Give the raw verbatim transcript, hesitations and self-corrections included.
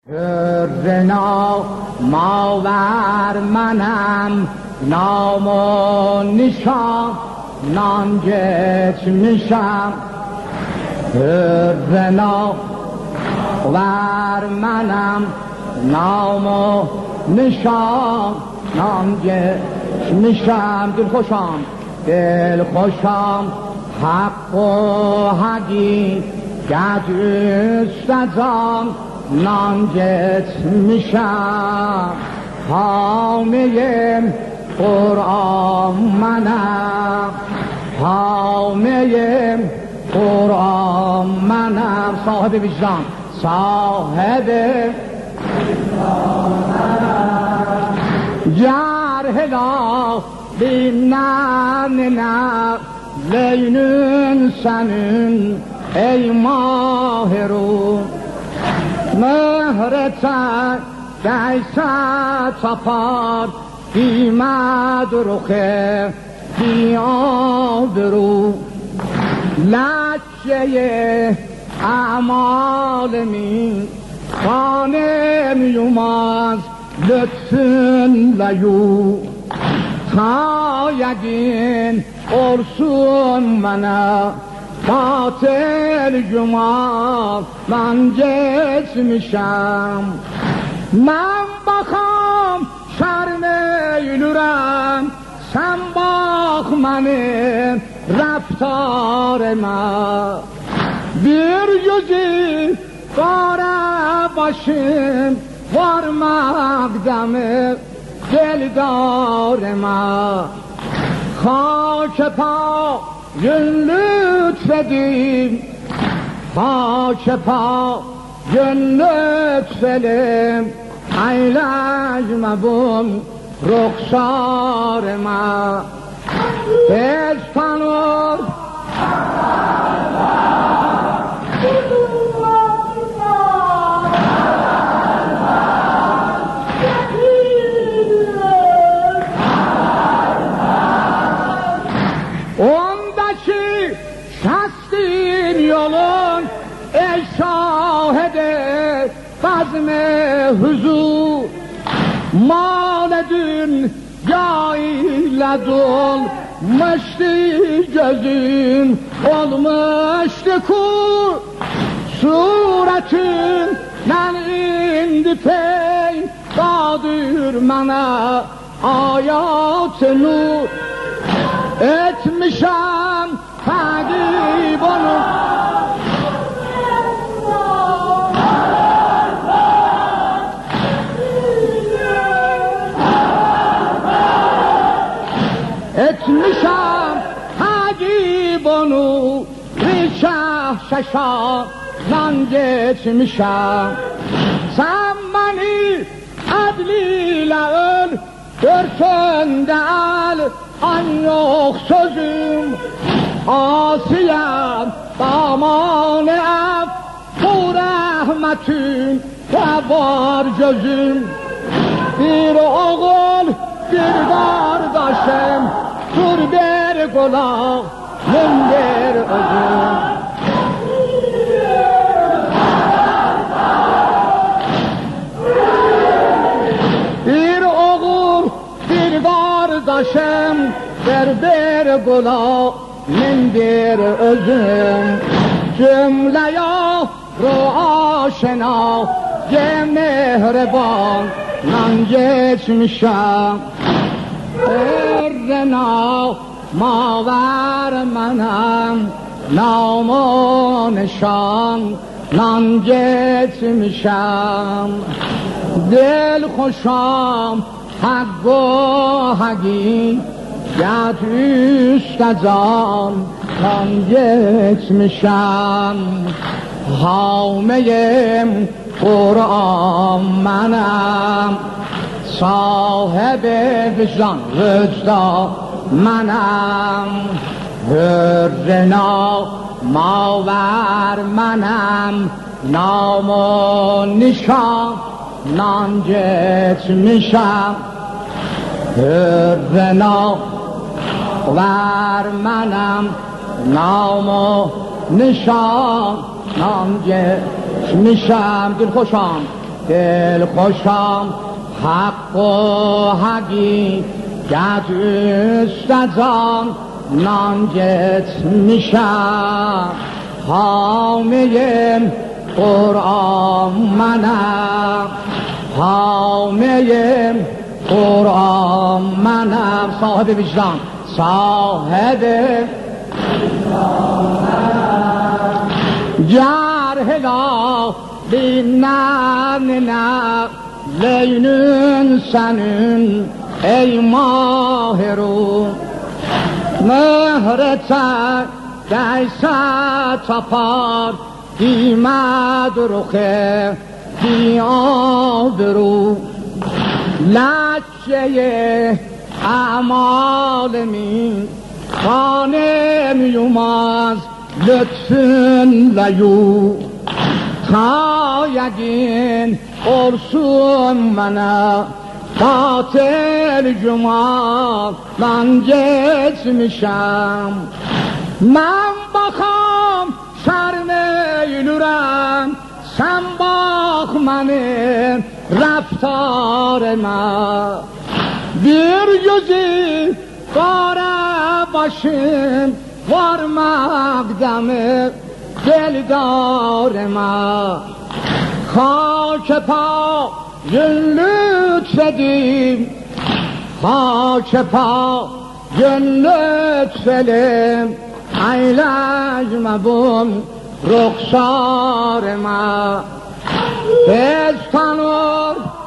رنا ماور منم نام و نشان نانجت میشم رنا ور منم نام و نشان نانجت میشم دل خوشم دل خوشم حق و حقی گدست از آن نانجت میشم حامه قرآن منم حامه قرآن منم صاحب وجدان صاحب جرهلا بینن نه لینن سنن ای ماه رو مهرتن دیسه تپار بی مدرخه بی آبرو لچه اعمال می خانم یوماز لطفن لیو تا یگین ارسون منه باطل جمال من جس میشم من بخوام شرم ایلورم سم باخ منه رفتار من bir yüzü kara başım varmak demir deldarıma Hak pa gün lütfedin Hak pa gün lütfelim Eylejme bun ruhsarıma Tez tanır ondaki şahsın yolun ey şahede bazme huzur maledün yayla dolmuştu gözün olmuştu kur suretün ben indi pey dadır bana ayat nur etmişem takip onu etmişem takip onu rişah şaşa lan geçmişem sen beni adliyle öl dörtünde al an yok sözüm asiyem daman ef bu rahmetün ve var gözüm bir oğul bir kardeşim dur bir kulak min bir özüm bir oğul bir kardeşim ver bir kulak min bir özüm cümleye ruh aşina ye mehreban nan geçmişem errena maver menem nam و نشان nan geçmişem dil خوشم حق و حقی ید üst از آن nan geçmişem حامه قرآن منم صاحب وجدان وجدان منم رنا ماور منم نام و نشان نانجت میشم رنا ور منم نام و نشان نانجت میشم دل خوشم دل خوشم حق و حقیقت است از آن نانجت میشم حامه قرآن منم حامه قرآن منم صاحب وجدان صاحب جرح لا بینن نه لینون سنون ای ماه رو مهرتا دیسا تپار دیمد رخه دی آبرو لچه اعمال من خانم یوماز لطفن لیو تا یگین ارسون منه قاتل جمال من جس میشم من بخوام شرم ایلورم سم باخ منه رفتار من bir yüzü kara başım varmakdamı deldarıma خاک پا جن لطفدیم خاک پا جن لطفلم ایلج مبون رخسار ما بستانور